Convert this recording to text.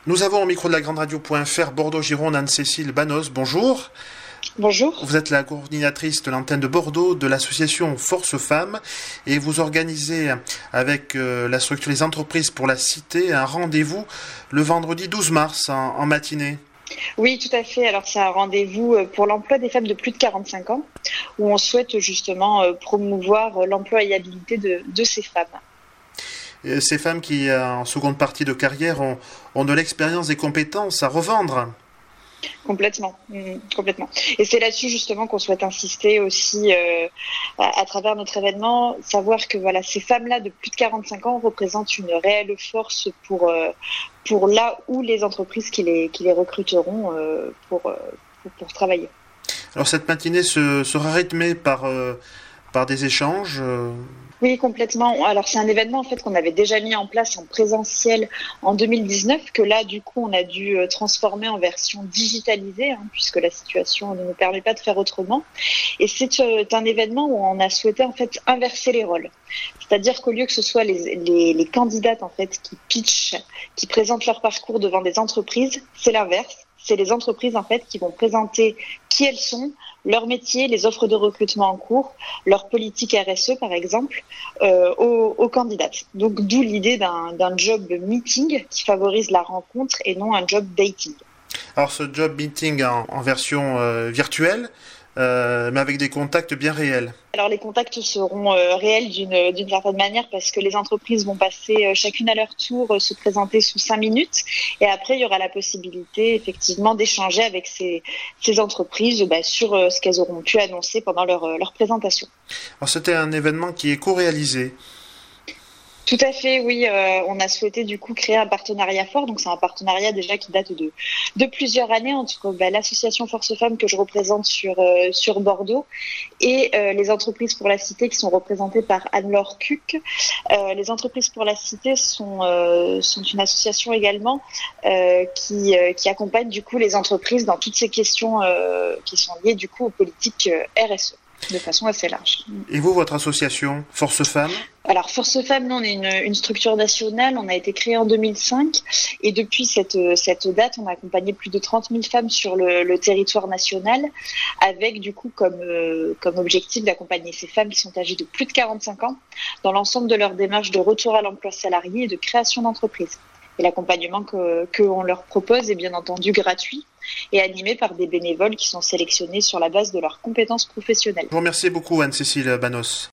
Nous avons au micro de la Grande Radio.fr Bordeaux-Gironde Anne-Cécile Banos. Bonjour. Bonjour. Vous êtes la coordinatrice de l'antenne de Bordeaux de l'association Force Femmes et vous organisez avec la structure des entreprises pour la cité un rendez-vous le vendredi 12 mars en matinée. Oui, tout à fait. Alors, c'est un rendez-vous pour l'emploi des femmes de plus de 45 ans où on souhaite justement promouvoir l'employabilité de ces femmes. Ces femmes qui, en seconde partie de carrière, ont de l'expérience, des compétences à revendre. Complètement. Et c'est là-dessus justement qu'on souhaite insister aussi à travers notre événement, savoir que voilà, ces femmes-là de plus de 45 ans représentent une réelle force pour là où les entreprises qui les recruteront pour travailler. Alors cette matinée sera rythmée par des échanges. Oui, complètement. Alors, c'est un événement en fait qu'on avait déjà mis en place en présentiel en 2019, que là, du coup, on a dû transformer en version digitalisée, puisque la situation ne nous permet pas de faire autrement. Et c'est un événement où on a souhaité en fait inverser les rôles. C'est-à-dire qu'au lieu que ce soit les candidates en fait qui pitchent, qui présentent leur parcours devant des entreprises, c'est l'inverse. C'est les entreprises en fait qui vont présenter qui elles sont, leur métier, les offres de recrutement en cours, leur politique RSE par exemple, aux candidates. Donc d'où l'idée d'un job meeting qui favorise la rencontre et non un job dating. Alors ce job meeting en version virtuelle, mais avec des contacts bien réels. Alors les contacts seront réels d'une certaine manière parce que les entreprises vont passer chacune à leur tour se présenter sous 5 minutes et après il y aura la possibilité effectivement d'échanger avec ces entreprises sur ce qu'elles auront pu annoncer pendant leur présentation. Alors c'était un événement qui est co-réalisé. Tout à fait, oui. On a souhaité du coup créer un partenariat fort. Donc c'est un partenariat déjà qui date de plusieurs années entre l'association Force Femmes que je représente sur Bordeaux et les entreprises pour la cité qui sont représentées par Anne-Laure Cuc. Les entreprises pour la cité sont une association également qui accompagne du coup les entreprises dans toutes ces questions qui sont liées du coup aux politiques RSE. De façon assez large. Et vous, votre association, Force Femmes ? Alors, Force Femmes, nous, on est une structure nationale. On a été créé en 2005. Et depuis cette date, on a accompagné plus de 30 000 femmes sur le territoire national, avec du coup comme objectif d'accompagner ces femmes qui sont âgées de plus de 45 ans dans l'ensemble de leur démarche de retour à l'emploi salarié et de création d'entreprise. Et l'accompagnement qu'on leur propose est bien entendu gratuit et animé par des bénévoles qui sont sélectionnés sur la base de leurs compétences professionnelles. Je vous remercie beaucoup Anne-Cécile Banos.